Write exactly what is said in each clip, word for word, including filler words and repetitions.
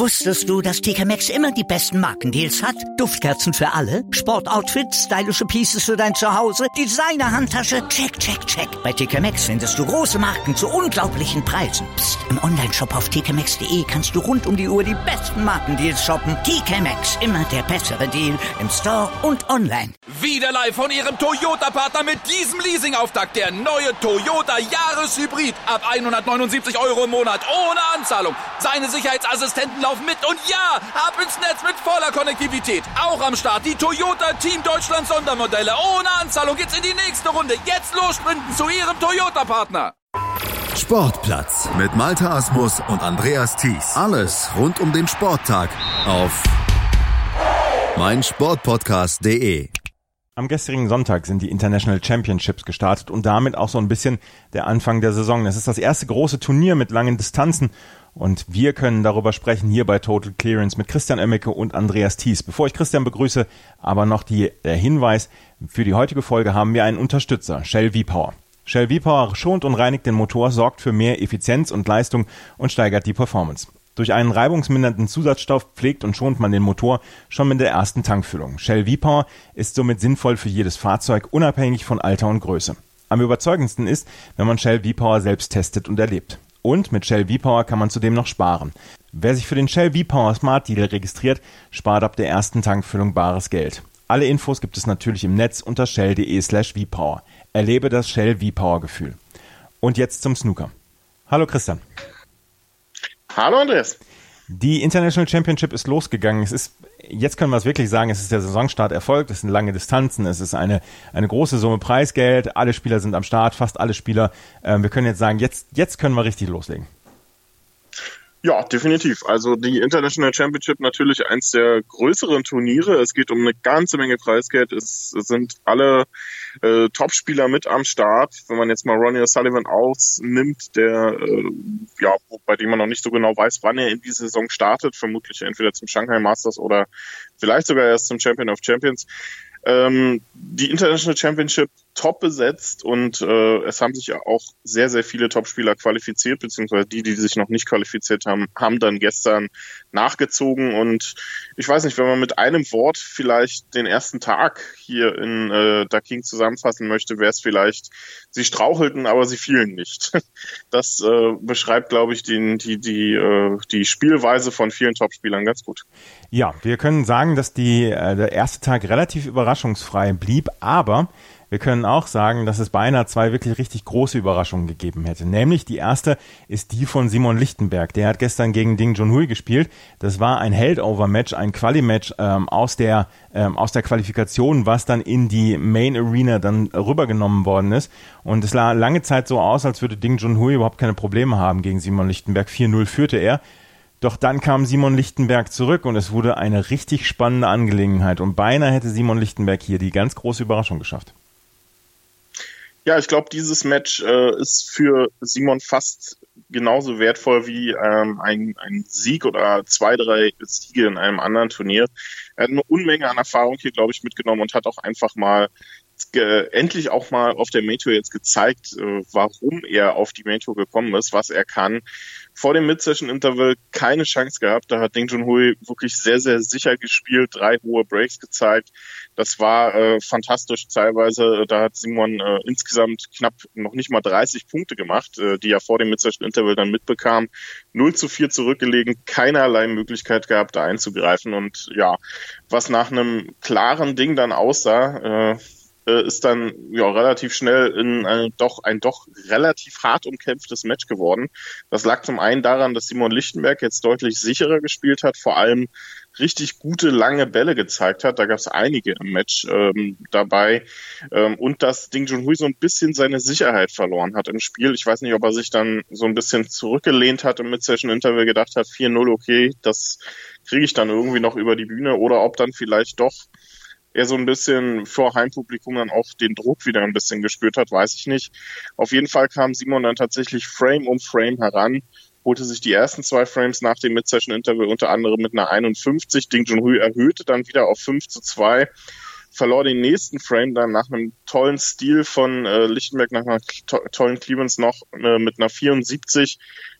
Wusstest du, dass T K Maxx immer die besten Markendeals hat? Duftkerzen für alle, Sportoutfits, stylische Pieces für dein Zuhause, Designer-Handtasche, check, check, check. Bei T K Maxx findest du große Marken zu unglaublichen Preisen. Psst. Im Onlineshop auf t k maxx punkt d e kannst du rund um die Uhr die besten Markendeals shoppen. T K Maxx, immer der bessere Deal im Store und online. Wieder live von Ihrem Toyota-Partner mit diesem Leasing-Auftakt. Der neue Toyota Jahreshybrid. Ab hundertneunundsiebzig Euro im Monat ohne Anzahlung. Seine Sicherheitsassistenten laufen mit und ja, ab ins Netz mit voller Konnektivität. Auch am Start die Toyota Team Deutschland Sondermodelle. Ohne Anzahlung geht's in die nächste Runde. Jetzt los sprinten zu Ihrem Toyota-Partner. Sportplatz mit Malte Asmus und Andreas Thies. Alles rund um den Sporttag auf meinsportpodcast punkt de. Am gestrigen Sonntag sind die International Championships gestartet und damit auch so ein bisschen der Anfang der Saison. Es ist das erste große Turnier mit langen Distanzen und wir können darüber sprechen hier bei Total Clearance mit Christian Oemmeke und Andreas Thies. Bevor ich Christian begrüße, aber noch die, der Hinweis, für die heutige Folge haben wir einen Unterstützer, Shell V-Power. Shell V-Power schont und reinigt den Motor, sorgt für mehr Effizienz und Leistung und steigert die Performance. Durch einen reibungsmindernden Zusatzstoff pflegt und schont man den Motor schon mit der ersten Tankfüllung. Shell V-Power ist somit sinnvoll für jedes Fahrzeug, unabhängig von Alter und Größe. Am überzeugendsten ist, wenn man Shell V-Power selbst testet und erlebt. Und mit Shell V-Power kann man zudem noch sparen. Wer sich für den Shell V-Power Smart Deal registriert, spart ab der ersten Tankfüllung bares Geld. Alle Infos gibt es natürlich im Netz unter shell punkt de slash V-Power. Erlebe das Shell V-Power-Gefühl. Und jetzt zum Snooker. Hallo Christian. Hallo Andreas. Die International Championship ist losgegangen. Es ist, jetzt können wir es wirklich sagen, es ist der Saisonstart erfolgt. Es sind lange Distanzen. Es ist eine, eine große Summe Preisgeld. Alle Spieler sind am Start, fast alle Spieler. Ähm, wir können jetzt sagen, jetzt, jetzt können wir richtig loslegen. Ja, definitiv. Also die International Championship natürlich eins der größeren Turniere. Es geht um eine ganze Menge Preisgeld. Es sind alle äh, Topspieler mit am Start. Wenn man jetzt mal Ronnie O'Sullivan ausnimmt, der äh, ja, bei dem man noch nicht so genau weiß, wann er in die Saison startet, vermutlich entweder zum Shanghai Masters oder vielleicht sogar erst zum Champion of Champions. Ähm, die International Championship top besetzt und äh, es haben sich ja auch sehr, sehr viele Topspieler qualifiziert, beziehungsweise die, die sich noch nicht qualifiziert haben, haben dann gestern nachgezogen und ich weiß nicht, wenn man mit einem Wort vielleicht den ersten Tag hier in äh, Daking zusammenfassen möchte, wäre es vielleicht, sie strauchelten, aber sie fielen nicht. Das äh, beschreibt, glaube ich, die, die, die, äh, die Spielweise von vielen Topspielern ganz gut. Ja, wir können sagen, dass die, äh, der erste Tag relativ überraschungsfrei blieb, aber wir können auch sagen, dass es beinahe zwei wirklich richtig große Überraschungen gegeben hätte. Nämlich die erste ist die von Simon Lichtenberg. Der hat gestern gegen Ding Junhui gespielt. Das war ein Held-Over-Match, ein Quali-Match ähm, aus der ähm, aus der Qualifikation, was dann in die Main Arena dann rübergenommen worden ist. Und es sah lange Zeit so aus, als würde Ding Junhui überhaupt keine Probleme haben gegen Simon Lichtenberg. vier null führte er. Doch dann kam Simon Lichtenberg zurück und es wurde eine richtig spannende Angelegenheit. Und beinahe hätte Simon Lichtenberg hier die ganz große Überraschung geschafft. Ja, ich glaube, dieses Match äh, ist für Simon fast genauso wertvoll wie ähm, ein, ein Sieg oder zwei, drei Siege in einem anderen Turnier. Er hat eine Unmenge an Erfahrung hier, glaube ich, mitgenommen und hat auch einfach mal Ge- endlich auch mal auf der Main Tour jetzt gezeigt, äh, warum er auf die Main Tour gekommen ist, was er kann. Vor dem Mid-Session-Interval keine Chance gehabt. Da hat Ding Junhui wirklich sehr, sehr sicher gespielt, drei hohe Breaks gezeigt. Das war äh, fantastisch teilweise. Da hat Simon äh, insgesamt knapp noch nicht mal dreißig Punkte gemacht, äh, die er vor dem Mid-Session-Interval dann mitbekam. null zu vier zurückgelegen, keinerlei Möglichkeit gehabt, da einzugreifen. Und ja, was nach einem klaren Ding dann aussah, äh, ist dann ja relativ schnell in ein doch ein doch relativ hart umkämpftes Match geworden. Das lag zum einen daran, dass Simon Lichtenberg jetzt deutlich sicherer gespielt hat, vor allem richtig gute lange Bälle gezeigt hat. Da gab es einige im Match ähm, dabei ähm, und dass Ding Junhui so ein bisschen seine Sicherheit verloren hat im Spiel. Ich weiß nicht, ob er sich dann so ein bisschen zurückgelehnt hat im Mid-Session-Interval, gedacht hat, vier null, okay, das kriege ich dann irgendwie noch über die Bühne, oder ob dann vielleicht doch er so ein bisschen vor Heimpublikum dann auch den Druck wieder ein bisschen gespürt hat, weiß ich nicht. Auf jeden Fall kam Simon dann tatsächlich Frame um Frame heran, holte sich die ersten zwei Frames nach dem Mid-Session-Interval unter anderem mit einer einundfünfzig. Ding Junhui erhöhte dann wieder auf fünf zu zwei, verlor den nächsten Frame dann nach einem tollen Stil von äh, Lichtenberg, nach einer to- tollen Clearance noch äh, mit einer vierundsiebzig.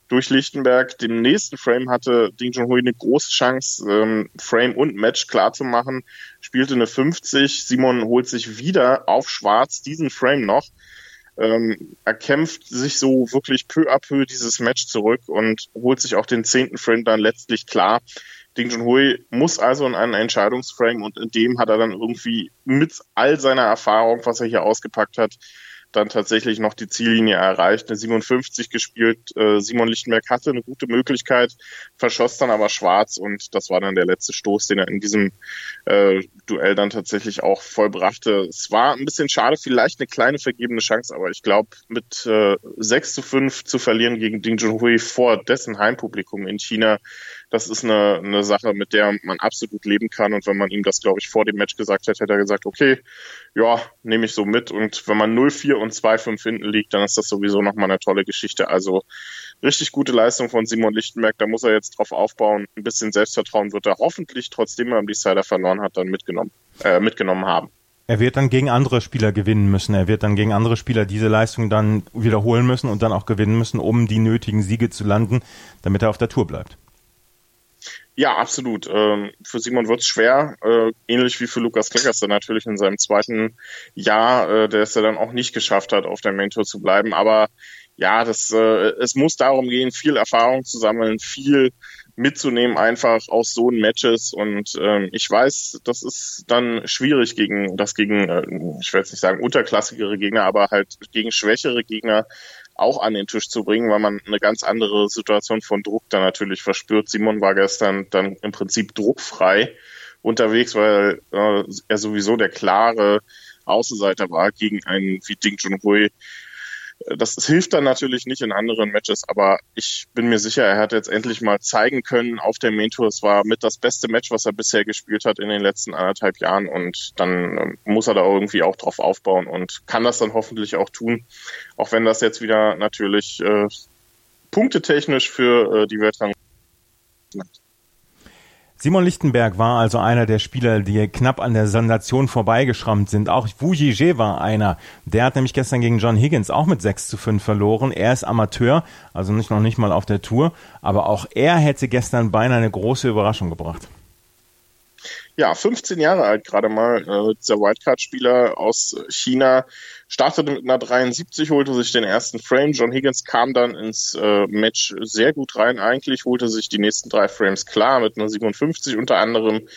durch Lichtenberg. Dem nächsten Frame hatte Ding Junhui eine große Chance, ähm, Frame und Match klar zu machen. Spielte eine fünfzig. Simon holt sich wieder auf Schwarz diesen Frame noch. Ähm, er kämpft sich so wirklich peu à peu dieses Match zurück und holt sich auch den zehnten Frame dann letztlich klar. Ding Junhui muss also in einen Entscheidungsframe und in dem hat er dann irgendwie mit all seiner Erfahrung, was er hier ausgepackt hat, dann tatsächlich noch die Ziellinie erreicht, eine siebenundfünfzig gespielt. Äh, Simon Lichtenberg hatte eine gute Möglichkeit, verschoss dann aber Schwarz und das war dann der letzte Stoß, den er in diesem äh, Duell dann tatsächlich auch vollbrachte. Es war ein bisschen schade, vielleicht eine kleine vergebene Chance, aber ich glaube, mit äh, sechs zu fünf zu verlieren gegen Ding Junhui vor dessen Heimpublikum in China, das ist eine, eine Sache, mit der man absolut leben kann. Und wenn man ihm das, glaube ich, vor dem Match gesagt hätte, hätte er gesagt, okay, ja, nehme ich so mit. Und wenn man null vier und zwei fünf hinten liegt, dann ist das sowieso nochmal eine tolle Geschichte. Also richtig gute Leistung von Simon Lichtenberg. Da muss er jetzt drauf aufbauen. Ein bisschen Selbstvertrauen wird er hoffentlich, trotzdem er am Decider verloren hat, dann mitgenommen, äh, mitgenommen haben. Er wird dann gegen andere Spieler gewinnen müssen. Er wird dann gegen andere Spieler diese Leistung dann wiederholen müssen und dann auch gewinnen müssen, um die nötigen Siege zu landen, damit er auf der Tour bleibt. Ja, absolut. Ähm, für Simon wird's schwer, äh, ähnlich wie für Lukas Kleckers, der natürlich in seinem zweiten Jahr, äh, der es ja dann auch nicht geschafft hat, auf der Main Tour zu bleiben. Aber ja, das, äh, es muss darum gehen, viel Erfahrung zu sammeln, viel mitzunehmen einfach aus so Matches. Und ähm, ich weiß, das ist dann schwierig gegen das gegen, äh, ich will jetzt nicht sagen unterklassigere Gegner, aber halt gegen schwächere Gegner auch an den Tisch zu bringen, weil man eine ganz andere Situation von Druck dann natürlich verspürt. Simon war gestern dann im Prinzip druckfrei unterwegs, weil äh, er sowieso der klare Außenseiter war gegen einen wie Ding Junhui. Das hilft dann natürlich nicht in anderen Matches, aber ich bin mir sicher, er hat jetzt endlich mal zeigen können auf der Main Tour. Es war mit das beste Match, was er bisher gespielt hat in den letzten anderthalb Jahren und dann äh, muss er da irgendwie auch drauf aufbauen und kann das dann hoffentlich auch tun, auch wenn das jetzt wieder natürlich äh, punktetechnisch für äh, die Weltrang. Simon Lichtenberg war also einer der Spieler, die knapp an der Sensation vorbeigeschrammt sind. Auch Wu Yijie war einer. Der hat nämlich gestern gegen John Higgins auch mit sechs zu fünf verloren. Er ist Amateur, also nicht noch nicht mal auf der Tour. Aber auch er hätte gestern beinahe eine große Überraschung gebracht. Ja, fünfzehn Jahre alt gerade mal, äh, dieser Wildcard-Spieler aus China, startete mit einer dreiundsiebzig, holte sich den ersten Frame. John Higgins kam dann ins äh, Match sehr gut rein eigentlich, holte sich die nächsten drei Frames klar mit einer siebenundfünfzig unter anderem.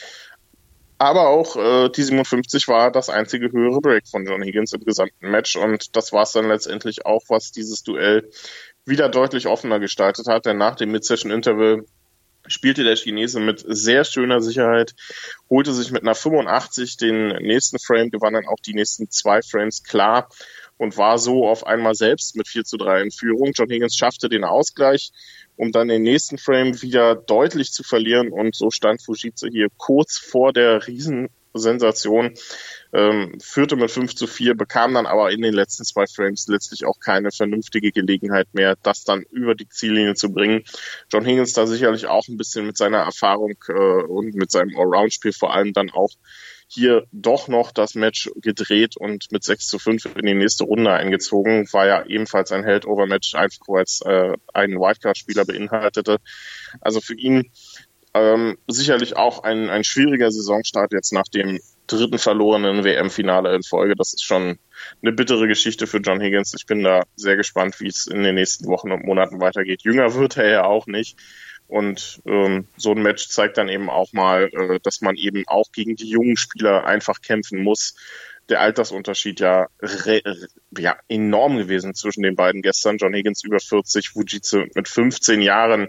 Aber auch äh, die siebenundfünfzig war das einzige höhere Break von John Higgins im gesamten Match und das war es dann letztendlich auch, was dieses Duell wieder deutlich offener gestaltet hat, denn nach dem Mid-Session-Interval spielte der Chinese mit sehr schöner Sicherheit, holte sich mit einer fünfundachtzig den nächsten Frame, gewann dann auch die nächsten zwei Frames klar und war so auf einmal selbst mit vier zu drei in Führung. John Higgins schaffte den Ausgleich, um dann den nächsten Frame wieder deutlich zu verlieren und so stand Fujitsu hier kurz vor der Riesensensation, ähm, führte mit fünf zu vier, bekam dann aber in den letzten zwei Frames letztlich auch keine vernünftige Gelegenheit mehr, das dann über die Ziellinie zu bringen. John Higgins da sicherlich auch ein bisschen mit seiner Erfahrung äh, und mit seinem Allround-Spiel vor allem dann auch hier doch noch das Match gedreht und mit sechs zu fünf in die nächste Runde eingezogen. War ja ebenfalls ein Held-Over-Match, einfach weil es äh, einen Wildcard-Spieler beinhaltete. Also für ihn ähm, sicherlich auch ein, ein schwieriger Saisonstart jetzt nach dem dritten verlorenen W M-Finale in Folge. Das ist schon eine bittere Geschichte für John Higgins. Ich bin da sehr gespannt, wie es in den nächsten Wochen und Monaten weitergeht. Jünger wird er ja auch nicht. Und ähm, so ein Match zeigt dann eben auch mal, äh, dass man eben auch gegen die jungen Spieler einfach kämpfen muss. Der Altersunterschied ja, re, ja enorm gewesen zwischen den beiden gestern. John Higgins über vierzig, Fujitsu mit fünfzehn Jahren.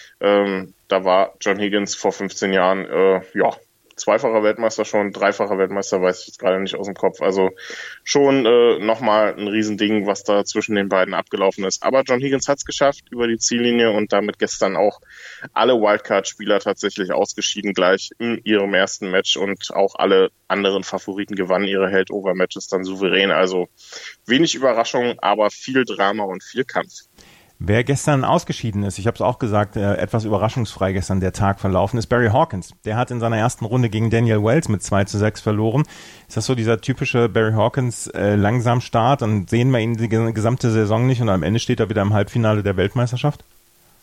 Ähm, da war John Higgins vor fünfzehn Jahren, äh, ja, zweifacher Weltmeister schon, dreifacher Weltmeister, weiß ich jetzt gerade nicht aus dem Kopf. Also schon äh, nochmal ein Riesending, was da zwischen den beiden abgelaufen ist. Aber John Higgins hat es geschafft über die Ziellinie und damit gestern auch alle Wildcard-Spieler tatsächlich ausgeschieden gleich in ihrem ersten Match und auch alle anderen Favoriten gewannen ihre Held-Over-Matches dann souverän. Also wenig Überraschung, aber viel Drama und viel Kampf. Wer gestern ausgeschieden ist, ich habe es auch gesagt, äh, etwas überraschungsfrei gestern der Tag verlaufen, ist Barry Hawkins. Der hat in seiner ersten Runde gegen Daniel Wells mit zwei zu sechs verloren. Ist das so dieser typische Barry Hawkins äh, langsam Start? Dann sehen wir ihn die gesamte Saison nicht und am Ende steht er wieder im Halbfinale der Weltmeisterschaft?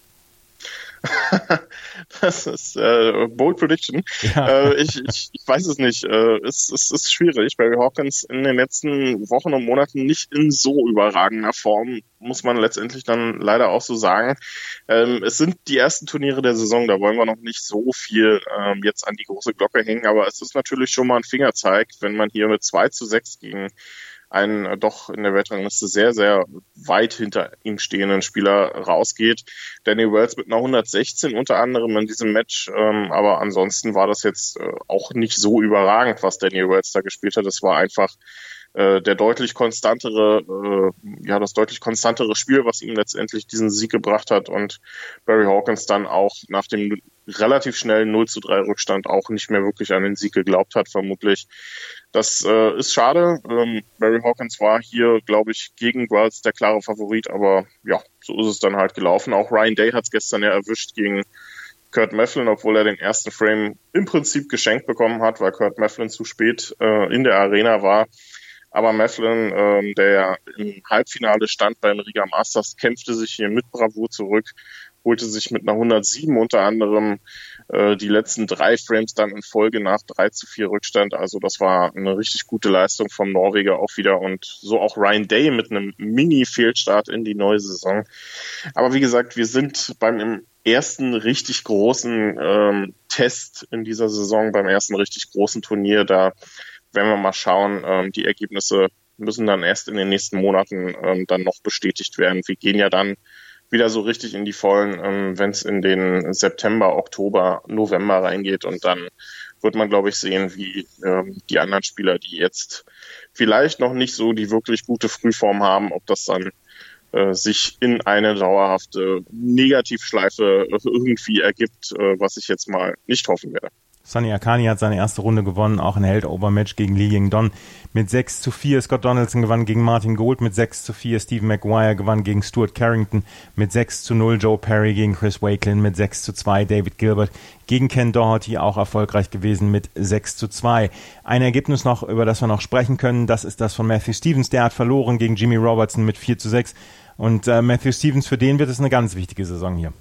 Das ist äh, Bold Prediction. Ja. Äh, ich, ich, ich weiß es nicht. Äh, es, es ist schwierig. Barry Hawkins in den letzten Wochen und Monaten nicht in so überragender Form, muss man letztendlich dann leider auch so sagen. Ähm, es sind die ersten Turniere der Saison, da wollen wir noch nicht so viel ähm, jetzt an die große Glocke hängen, aber es ist natürlich schon mal ein Fingerzeig, wenn man hier mit zwei zu sechs gegen einen äh, doch in der Weltrangliste sehr, sehr weit hinter ihm stehenden Spieler rausgeht. Danny Wells mit einer hundertsechzehn unter anderem in diesem Match, ähm, aber ansonsten war das jetzt äh, auch nicht so überragend, was Danny Wells da gespielt hat. Es war einfach äh, der deutlich konstantere, äh, ja, das deutlich konstantere Spiel, was ihm letztendlich diesen Sieg gebracht hat und Barry Hawkins dann auch nach dem relativ schnellen null zu drei Rückstand auch nicht mehr wirklich an den Sieg geglaubt hat, vermutlich. Das äh, ist schade. Ähm, Barry Hawkins war hier, glaube ich, gegen Wells der klare Favorit, aber ja, so ist es dann halt gelaufen. Auch Ryan Day hat es gestern ja erwischt gegen Kurt Mefflin, obwohl er den ersten Frame im Prinzip geschenkt bekommen hat, weil Kurt Mefflin zu spät äh, in der Arena war. Aber Mefflin, ähm, der ja im Halbfinale stand beim Riga Masters, kämpfte sich hier mit Bravour zurück, holte sich mit einer hundertsieben unter anderem äh, die letzten drei Frames dann in Folge nach drei zu vier Rückstand. Also das war eine richtig gute Leistung vom Norweger auch wieder und so auch Ryan Day mit einem Mini-Fehlstart in die neue Saison. Aber wie gesagt, wir sind beim ersten richtig großen ähm, Test in dieser Saison, beim ersten richtig großen Turnier. Da werden wir mal schauen, ähm, die Ergebnisse müssen dann erst in den nächsten Monaten ähm, dann noch bestätigt werden. Wir gehen ja dann wieder so richtig in die Vollen, ähm, wenn es in den September, Oktober, November reingeht. Und dann wird man, glaube ich, sehen, wie ähm, die anderen Spieler, die jetzt vielleicht noch nicht so die wirklich gute Frühform haben, ob das dann äh, sich in eine dauerhafte Negativschleife irgendwie ergibt, äh, was ich jetzt mal nicht hoffen werde. Sonny Akani hat seine erste Runde gewonnen, auch ein Held-Over-Match gegen Lee Ying-don mit sechs zu vier. Scott Donaldson gewann gegen Martin Gould mit sechs zu vier. Stephen Maguire gewann gegen Stuart Carrington mit sechs zu null. Joe Perry gegen Chris Wakelin mit sechs zu zwei. David Gilbert gegen Ken Doherty auch erfolgreich gewesen mit sechs zu zwei. Ein Ergebnis noch, über das wir noch sprechen können, das ist das von Matthew Stevens. Der hat verloren gegen Jimmy Robertson mit vier zu sechs. Und äh, Matthew Stevens, für den wird es eine ganz wichtige Saison hier.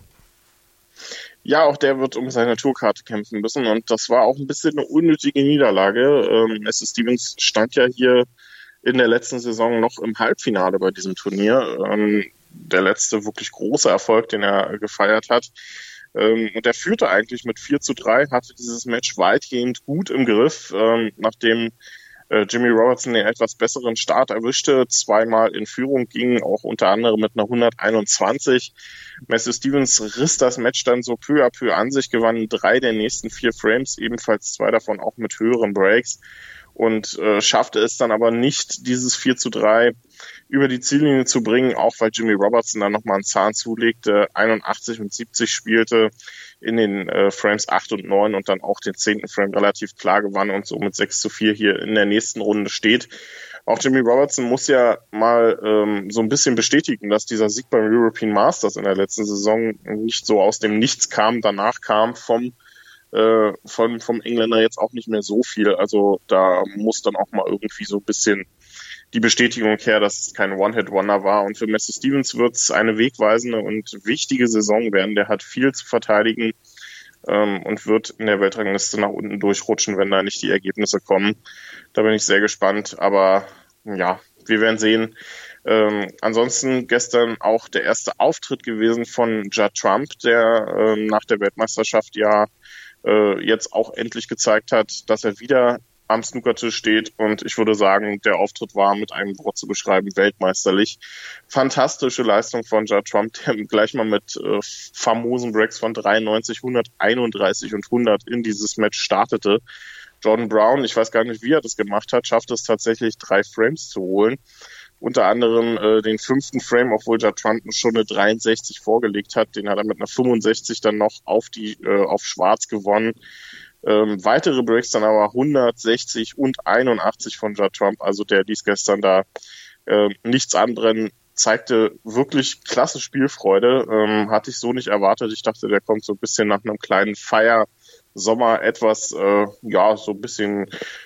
Ja, auch der wird um seine Tourkarte kämpfen müssen und das war auch ein bisschen eine unnötige Niederlage. Ähm, Matthew Stevens stand ja hier in der letzten Saison noch im Halbfinale bei diesem Turnier. Ähm, der letzte wirklich große Erfolg, den er gefeiert hat. Ähm, und er führte eigentlich mit vier zu drei, hatte dieses Match weitgehend gut im Griff, ähm, nachdem äh, Jimmy Robertson den etwas besseren Start erwischte, zweimal in Führung ging, auch unter anderem mit einer hunderteinundzwanzig. Matthew Stevens riss das Match dann so peu à peu an sich, gewann drei der nächsten vier Frames, ebenfalls zwei davon auch mit höheren Breaks und äh, schaffte es dann aber nicht, dieses vier zu drei über die Ziellinie zu bringen, auch weil Jimmy Robertson dann nochmal einen Zahn zulegte, einundachtzig und siebzig spielte in den äh, Frames acht und neun und dann auch den zehnten Frame relativ klar gewann und so mit sechs zu vier hier in der nächsten Runde steht. Auch Jimmy Robertson muss ja mal ähm, so ein bisschen bestätigen, dass dieser Sieg beim European Masters in der letzten Saison nicht so aus dem Nichts kam. Danach kam vom äh, von, vom Engländer jetzt auch nicht mehr so viel. Also da muss dann auch mal irgendwie so ein bisschen die Bestätigung her, dass es kein One-Hit-Wonder war. Und für Matthew Stevens wird es eine wegweisende und wichtige Saison werden. Der hat viel zu verteidigen ähm, und wird in der Weltrangliste nach unten durchrutschen, wenn da nicht die Ergebnisse kommen. Da bin ich sehr gespannt. Aber ja, wir werden sehen. Ähm, ansonsten gestern auch der erste Auftritt gewesen von Judd Trump, der ähm, nach der Weltmeisterschaft ja äh, jetzt auch endlich gezeigt hat, dass er wieder am Snookertisch steht und ich würde sagen, der Auftritt war mit einem Wort zu beschreiben, weltmeisterlich. Fantastische Leistung von Judd Trump, der gleich mal mit äh, famosen Breaks von dreiundneunzig, hunderteinunddreißig und hundert in dieses Match startete. Jordan Brown, ich weiß gar nicht, wie er das gemacht hat, schafft es tatsächlich, drei Frames zu holen. Unter anderem äh, den fünften Frame, obwohl Judd Trump schon eine dreiundsechzig vorgelegt hat, den hat er mit einer fünfundsechzig dann noch auf die äh, auf Schwarz gewonnen. Ähm, weitere Breaks dann aber hundertsechzig und einundachtzig von Judd Trump, also der ließ gestern da äh, nichts anbrennen, zeigte wirklich klasse Spielfreude, ähm, hatte ich so nicht erwartet. Ich dachte, der kommt so ein bisschen nach einem kleinen Feiersommer etwas, äh, ja, so ein bisschen,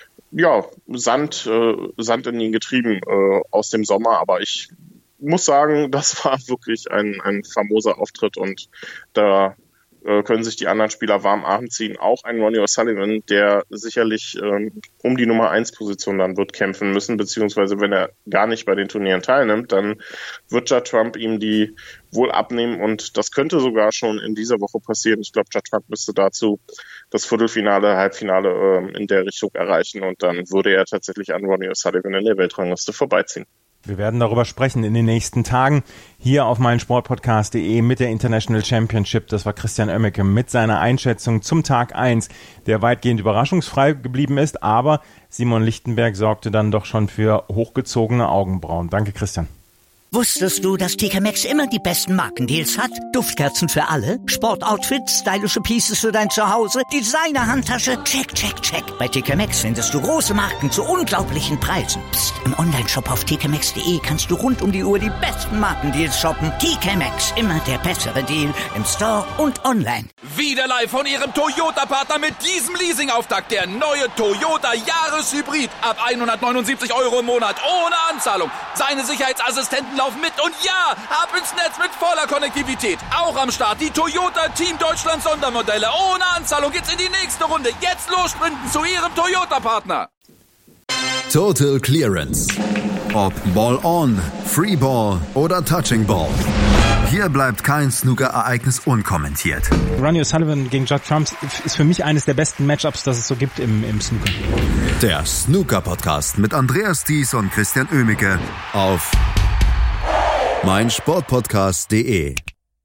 ja, Sand, äh, Sand in ihn getrieben äh, aus dem Sommer, aber ich muss sagen, das war wirklich ein, ein famoser Auftritt und da äh, können sich die anderen Spieler warm anziehen. Auch ein Ronnie O'Sullivan, der sicherlich ähm, um die Nummer eins Position dann wird kämpfen müssen, beziehungsweise wenn er gar nicht bei den Turnieren teilnimmt, dann wird Judd Trump ihm die wohl abnehmen und das könnte sogar schon in dieser Woche passieren. Ich glaube, Judd Trump müsste dazu das Viertelfinale, Halbfinale äh, in der Richtung erreichen und dann würde er tatsächlich an Ronnie O'Sullivan in der Weltrangliste vorbeiziehen. Wir werden darüber sprechen in den nächsten Tagen hier auf meinsportpodcast punkt de mit der International Championship. Das war Christian Oemmeke mit seiner Einschätzung zum Tag eins, der weitgehend überraschungsfrei geblieben ist, aber Simon Lichtenberg sorgte dann doch schon für hochgezogene Augenbrauen. Danke, Christian. Wusstest du, dass T K Maxx immer die besten Markendeals hat? Duftkerzen für alle, Sportoutfits, stylische Pieces für dein Zuhause, Designer-Handtasche, check, check, check. Bei T K Maxx findest du große Marken zu unglaublichen Preisen. Psst. Im Onlineshop auf t k maxx punkt de kannst du rund um die Uhr die besten Markendeals shoppen. T K Maxx, immer der bessere Deal im Store und online. Wieder live von ihrem Toyota-Partner mit diesem Leasing-Auftakt. Der neue Toyota Jahreshybrid. Ab hundertneunundsiebzig Euro im Monat ohne Anzahlung. Seine Sicherheitsassistenten laufen mit und ja, ab ins Netz mit voller Konnektivität. Auch am Start die Toyota Team Deutschland Sondermodelle. Ohne Anzahlung geht's in die nächste Runde. Jetzt los sprinten zu ihrem Toyota-Partner. Total Clearance. Ob Ball on, Free Ball oder Touching Ball. Hier bleibt kein Snooker-Ereignis unkommentiert. Ronnie O'Sullivan gegen Judd Trump ist für mich eines der besten Matchups, das es so gibt im, im Snooker. Der Snooker-Podcast mit Andreas Thies und Christian Oemmeke auf meinsportpodcast punkt de.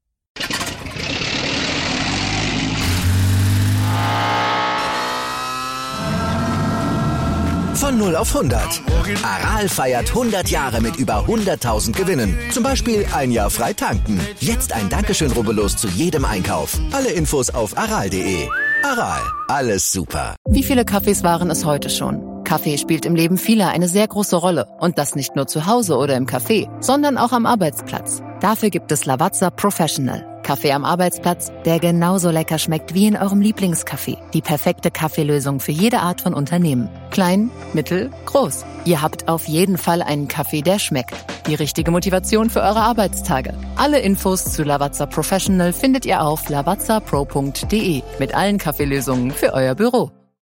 Von null auf hundert. Aral feiert hundert Jahre mit über hunderttausend Gewinnen. Zum Beispiel ein Jahr frei tanken. Jetzt ein Dankeschön, rubbellos zu jedem Einkauf. Alle Infos auf aral punkt de. Aral, alles super. Wie viele Kaffees waren es heute schon? Kaffee spielt im Leben vieler eine sehr große Rolle. Und das nicht nur zu Hause oder im Café, sondern auch am Arbeitsplatz. Dafür gibt es Lavazza Professional. Kaffee am Arbeitsplatz, der genauso lecker schmeckt wie in eurem Lieblingscafé. Die perfekte Kaffeelösung für jede Art von Unternehmen. Klein, mittel, groß. Ihr habt auf jeden Fall einen Kaffee, der schmeckt. Die richtige Motivation für eure Arbeitstage. Alle Infos zu Lavazza Professional findet ihr auf lavazza pro punkt de mit allen Kaffeelösungen für euer Büro.